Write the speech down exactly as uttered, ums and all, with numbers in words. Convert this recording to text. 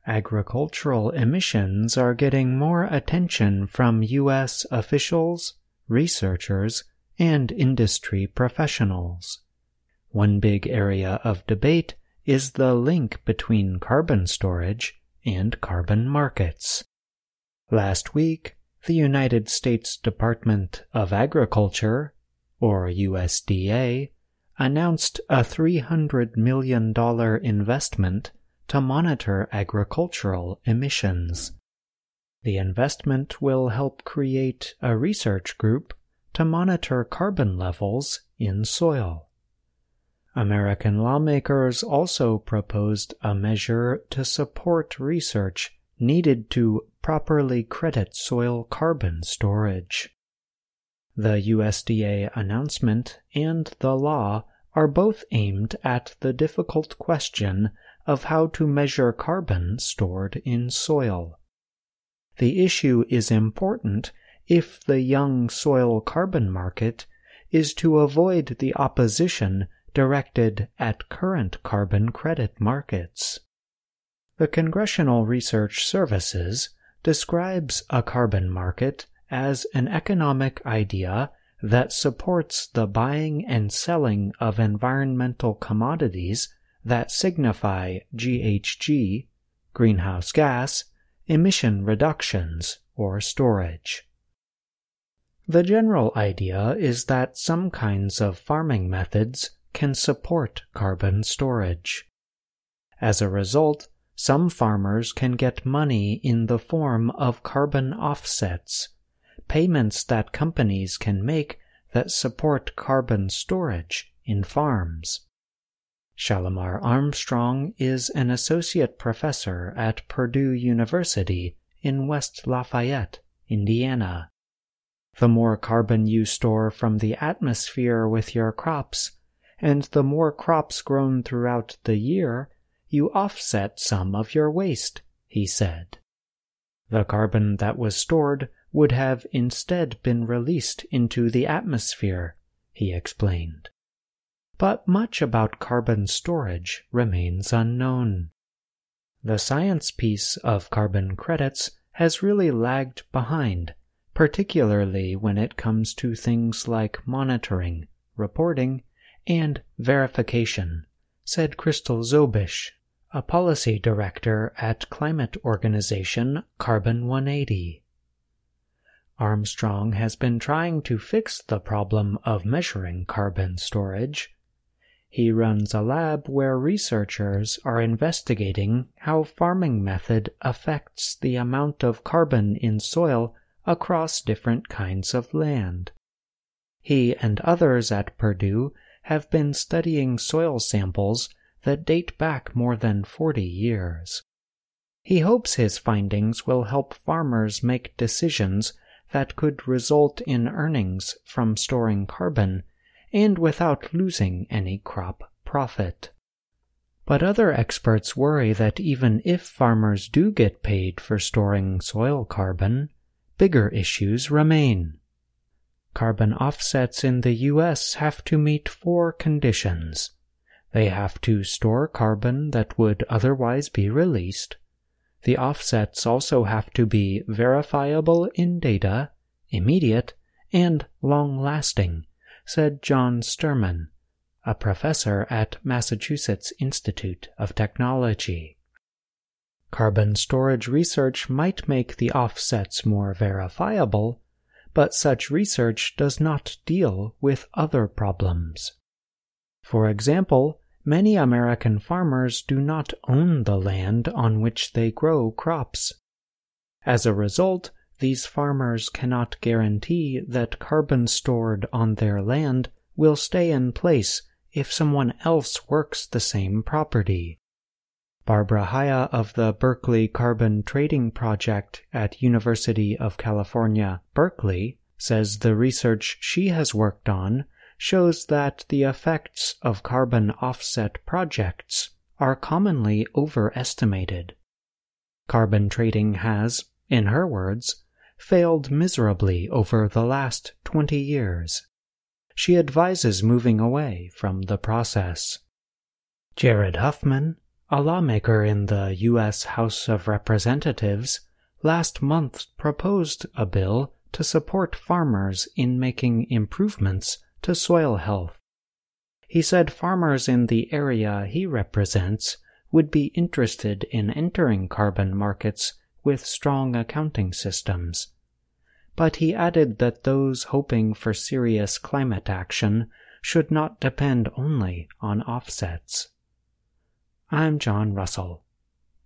agricultural emissions are getting more attention from U S officials, researchers, and industry professionals. One big area of debate is the link between carbon storage and carbon markets. Last week, the United States Department of Agriculture, or U S D A, announced a three hundred million dollars investment to monitor agricultural emissions. The investment will help create a research group to monitor carbon levels in soil. American lawmakers also proposed a measure to support research needed to properly credit soil carbon storage. The U S D A announcement and the law are both aimed at the difficult question of how to measure carbon stored in soil. The issue is important if the young soil carbon market is to avoid the opposition directed at current carbon credit markets. The Congressional Research Services describes a carbon market as an economic idea that supports the buying and selling of environmental commodities that signify G H G, greenhouse gas, emission reductions, or storage. The general idea is that some kinds of farming methods can support carbon storage. As a result, some farmers can get money in the form of carbon offsets, payments that companies can make that support carbon storage in farms. Shalimar Armstrong is an associate professor at Purdue University in West Lafayette, Indiana. The more carbon you store from the atmosphere with your crops, and the more crops grown throughout the year, you offset some of your waste, he said. The carbon that was stored would have instead been released into the atmosphere, he explained. But much about carbon storage remains unknown. The science piece of carbon credits has really lagged behind, particularly when it comes to things like monitoring, reporting, and verification, said Crystal Zobish, a policy director at climate organization Carbon one eighty. Armstrong has been trying to fix the problem of measuring carbon storage. He runs a lab where researchers are investigating how farming method affects the amount of carbon in soil across different kinds of land. He and others at Purdue have been studying soil samples that date back more than forty years. He hopes his findings will help farmers make decisions that could result in earnings from storing carbon and without losing any crop profit. But other experts worry that even if farmers do get paid for storing soil carbon, bigger issues remain. Carbon offsets in the U S have to meet four conditions. They have to store carbon that would otherwise be released. The offsets also have to be verifiable in data, immediate, and long-lasting, said John Sturman, a professor at Massachusetts Institute of Technology. Carbon storage research might make the offsets more verifiable, but such research does not deal with other problems. For example, many American farmers do not own the land on which they grow crops. As a result, these farmers cannot guarantee that carbon stored on their land will stay in place if someone else works the same property. Barbara Haya of the Berkeley Carbon Trading Project at University of California, Berkeley, says the research she has worked on shows that the effects of carbon offset projects are commonly overestimated. Carbon trading has, in her words, failed miserably over the last twenty years. She advises moving away from the process. Jared Huffman, A lawmaker in the U S House of Representatives last month proposed a bill to support farmers in making improvements to soil health. He said farmers in the area he represents would be interested in entering carbon markets with strong accounting systems. But he added that those hoping for serious climate action should not depend only on offsets. I'm John Russell.